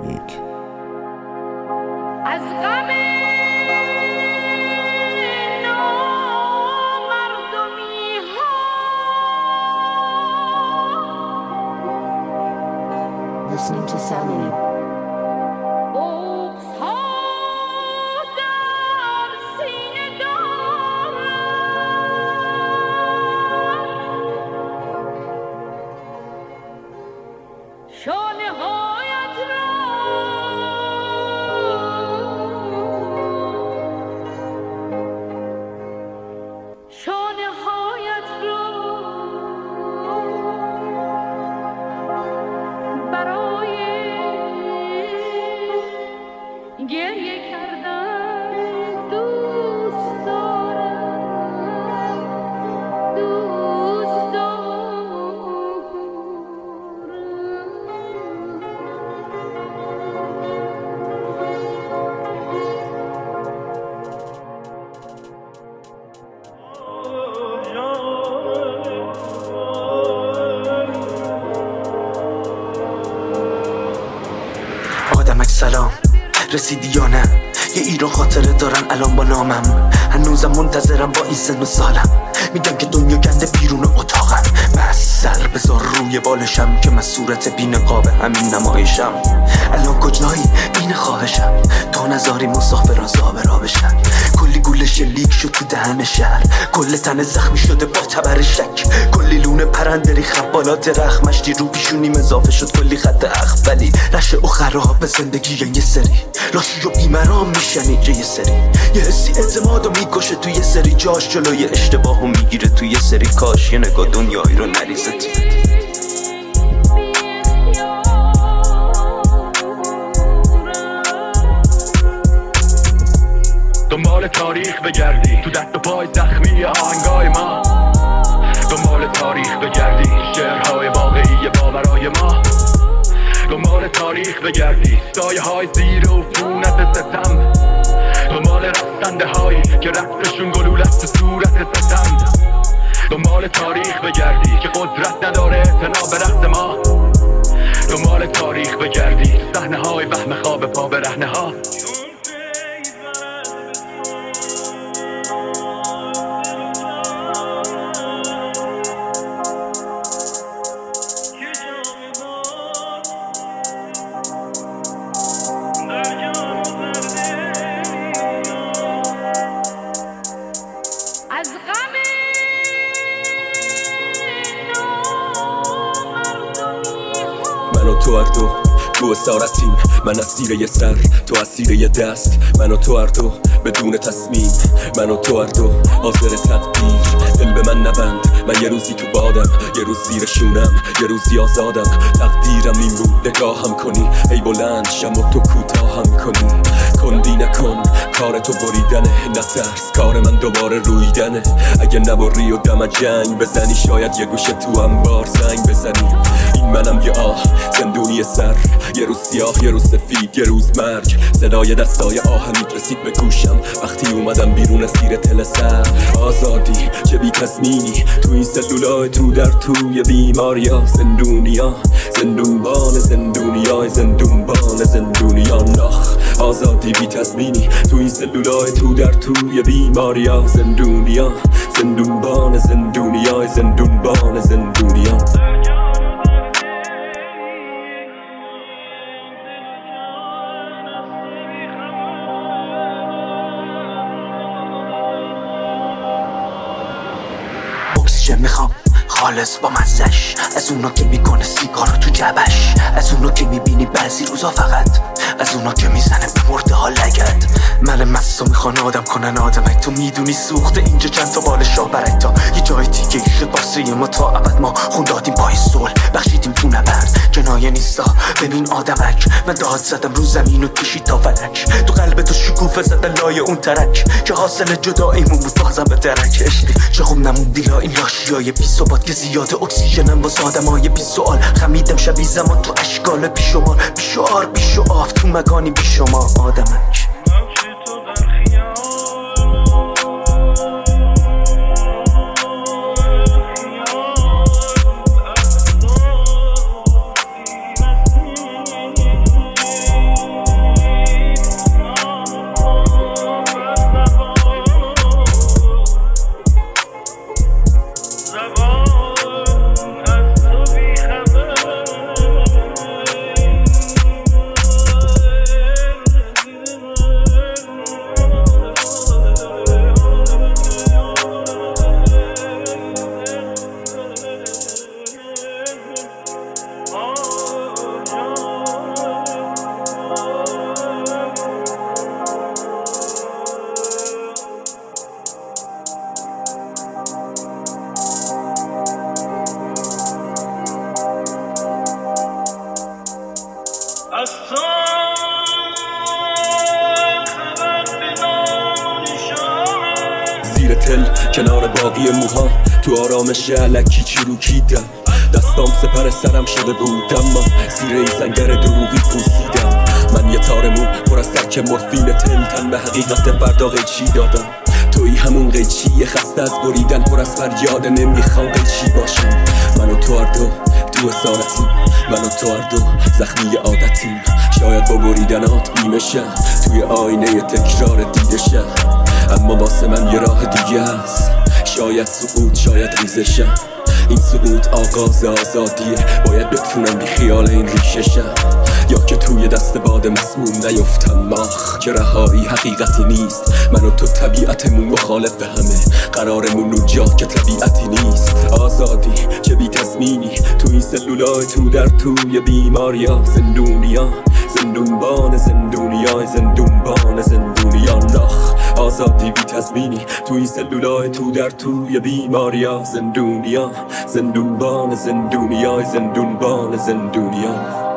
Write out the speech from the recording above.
از غم نامردمی ها Listening to Salud. سلام رسیدی یا نه؟ یه ایران خاطره دارن الان با نامم، هنوزم منتظرم با این سن و سالم، میگم که دنیا گنده بیرون اتاقم، من سر بذار روی بالشم که من صورت بی نقاب همین نمایشم، الان کجایی این خواهشم تا نذاری مسافران زابرا بشن، کلی گوله شلیک شد تو دهن شهر، کل تن زخمی شده با تبر شک، کلی لونه پرنده ریخم بالا درخت، مشتی رو پیشونیم اضافه شد کلی خط اخ، ولی رشه و خراب به زندگی یه سری لاشی و بیمرام میشنی یه سری، یه حسی اعتمادو میکشه تو یه سری جاش، جلوی اشتباهو میگیره تو یه سری کاش، یه نگاه دنیایی رو نریزه دنبال تاریخ بگردی تو دست و پای زخمی آهنگای ما، دنبال تاریخ بگردی شعرهای واقعی باورای ما، دنبال تاریخ بگردی سایه های زیر و فونت ستم، دنبال رفتنده هایی که رفتشون گلولت تو صورت ستم، دنبال تاریخ بگردی که قدرت نداره اعتنا به رخت ما، دنبال تاریخ بگردی تو صحنه های وهم خواب پا به رهنه ها. من و تو هر دو تو اسارتیم، من اسیر یه سر تو اسیر یه دست، من و تو هر دو بدون تصمیم، من و تو هر دو حاضر تدبیر، دل به من نبند، من یه روزی تو بادم، یه روز زیر شونم، یه روزی آزادم، تقدیرم این بود نگاهم کنی، ای بلند شم و تو کوتاهم کنی، کندی نکن کار تو بریدنه، نترس کار من دوباره رویدنه، اگه نبری و دم جنگ بزنی شاید یه گوشه تو انبار زنگ بزنی، این منم یه آه زندونی سر، یه روز سیاه یه روز سفید یه روز مرگ، صدای دستای آهنیت رسید به گوشم وقتی اومدم بیرون سیر تل سر، آزادی چه بی تضمینی تو این سلولای تو در توی بیماریا، زندونیا زندونبان زندونیا زندونبان زندونیا نخ، آزادی بی تضمینی تو این سلولای تو در توی بیماریا، زندونیا زندونبان زندونیا زندونبان زندونیا. میخوام خالص با مزش، از اونا که میکنه سیگارو تو جبش، از اونا که میبینی بعضی روزا فقط، از اونا که میزنه به مرده ها لگد، من مستو میخوان آدم کنن آدمک، تو میدونی سوخته اینجا چند تا بال شاهبرک، تا یه جای دیگه شد واسه ما تا ابد، ما خون دادیم پای صلح بخشیدیم تو نبرد، کنایه نیستا ببین آدمک، من داد زدم رو زمین و کشید تا فلک، تو قلب تو شکوفه زدن لای اون ترک که حاصل جداییمون بود بازم به درک، عشقی چه خوب نموندی لا این لاشیای بی ثبات که زیاده اکسیژنم واسه آدمای بی سوال، خمیدم شبیه زمان تو اشکال بیشمار، بیشعار بیشعاف تو مکانی بی شما آدمک. زیر تل کنار باقی موها تو آرامش علکی چروکیدم، دستام سپر سرم شده بود اما زیر این سنگر دروغی پوسیدم. من یه تار مو پر از ترک مورفین تل، تن به حقیقت فردا قیچی دادم. توی همون قیچی خسته از بریدن، پر از فریاد نمیخوام قیچی باشم. من و تو هر دو اسارتیم، من و تو هر دو زخمی عادتیم. شاید با بریدنات بیمشه توی آینه تکرار دیدشه، اما واسه من یه راه دیگه هست. شاید سقوط، شاید ریزشه. این سقوط آغاز آزادیه، باید بتونم بی خیال این ریششه، یا که توی دست باد مسموم نیفتم ماخ که رهایی حقیقتی نیست. من و تو طبیعتمون مخالف همه، قرارمون اونجا که طبیعتی نیست. آزادی چه بی تصمینی تو این سلولای تو در توی بیماریا. زندونیا زندونبان زندونیا، زندونبان زندونیان نخ. آزادی بی تضمینی تو این سلولای تو در توی بیماریا. زندونیا زندونبان زندونیا، زندونبان زندونیان.